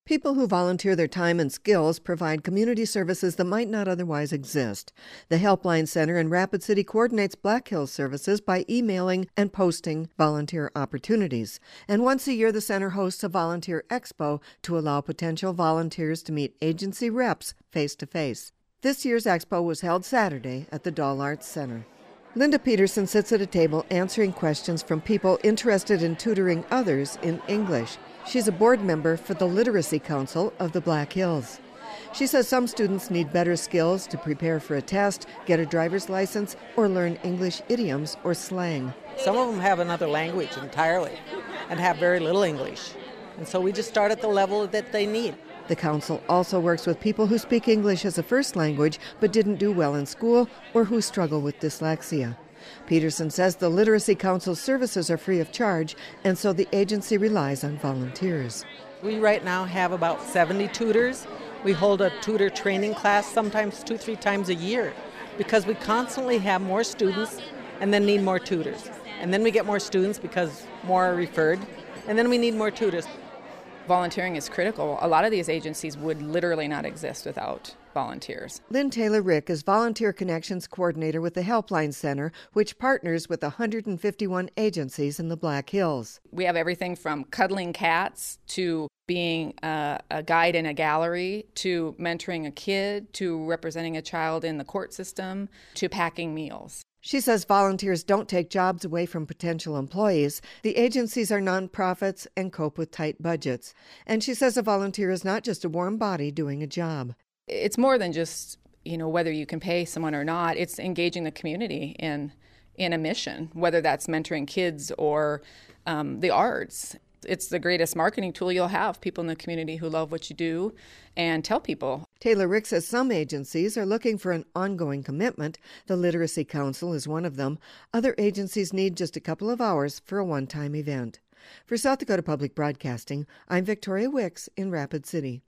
People who volunteer their time and skills provide community services that might not otherwise exist. The Helpline Center in Rapid City coordinates Black Hills services by emailing and posting volunteer opportunities. And once a year, the center hosts a volunteer expo to allow potential volunteers to meet agency reps face-to-face. This year's expo was held Saturday at the Doll Arts Center. Linda Peterson sits at a table answering questions from people interested in tutoring others in English. She's a board member for the Literacy Council of the Black Hills. She says some students need better skills to prepare for a test, get a driver's license, or learn English idioms or slang. Some of them have another language entirely and have very little English. And so we just start at the level that they need. The council also works with people who speak English as a first language but didn't do well in school or who struggle with dyslexia. Peterson says the Literacy Council's services are free of charge, and so the agency relies on volunteers. We right now have about 70 tutors. We hold a tutor training class sometimes 2-3 times a year because we constantly have more students and then need more tutors. And then we get more students because more are referred, and then we need more tutors. Volunteering is critical. A lot of these agencies would literally not exist without volunteers. Lynn Taylor-Rick is Volunteer Connections Coordinator with the Helpline Center, which partners with 151 agencies in the Black Hills. We have everything from cuddling cats to being a guide in a gallery to mentoring a kid to representing a child in the court system to packing meals. She says volunteers don't take jobs away from potential employees. The agencies are nonprofits and cope with tight budgets. And she says a volunteer is not just a warm body doing a job. It's more than just, whether you can pay someone or not. It's engaging the community in a mission, whether that's mentoring kids or the arts. It's the greatest marketing tool you'll have, people in the community who love what you do and tell people. Taylor-Rick says some agencies are looking for an ongoing commitment. The Literacy Council is one of them. Other agencies need just a couple of hours for a one-time event. For South Dakota Public Broadcasting, I'm Victoria Wicks in Rapid City.